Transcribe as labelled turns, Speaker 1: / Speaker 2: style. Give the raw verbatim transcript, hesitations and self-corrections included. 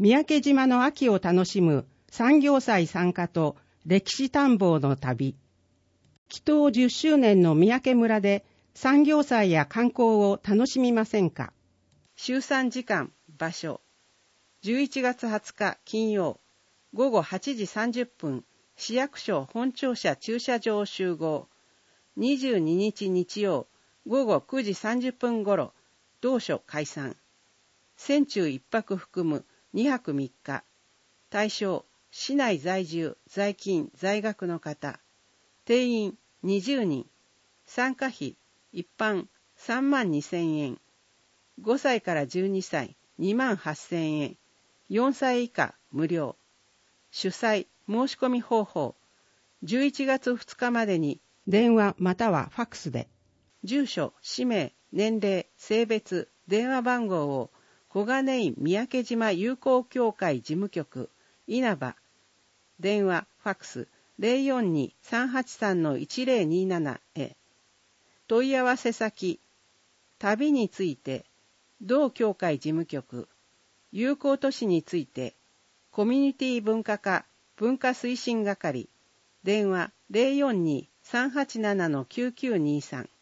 Speaker 1: 三宅島の秋を楽しむ産業祭参加と歴史探訪の旅。祈祷じゅっしゅうねんの三宅村で産業祭や観光を楽しみませんか。集散時間、場所。じゅういちがつはつか金曜、ごごはちじさんじゅっぷん、市役所本庁舎駐車場集合。にじゅうににち日曜、ごごくじさんじゅっぷんごろ、同所解散。船中一泊含むにはくみっか。対象、市内在住、在勤、在学の方。定員にじゅうにん。参加費、一般さんまんにせんえん。ごさいからじゅうにさい、にまんはっせんえん。よんさい以下、無料。主催、申し込み方法。じゅういちがつふつかまでに電話またはファックスで。住所、氏名、年齢、性別、電話番号を小金井三宅島友好協会事務局、稲葉。電話、ファックス ゼロよんに さんはちさん いちゼロになな へ。問い合わせ先、旅について、同協会事務局、友好都市について、コミュニティ文化課文化推進係、電話 ゼロよんに さんはちなな きゅうきゅうにさん。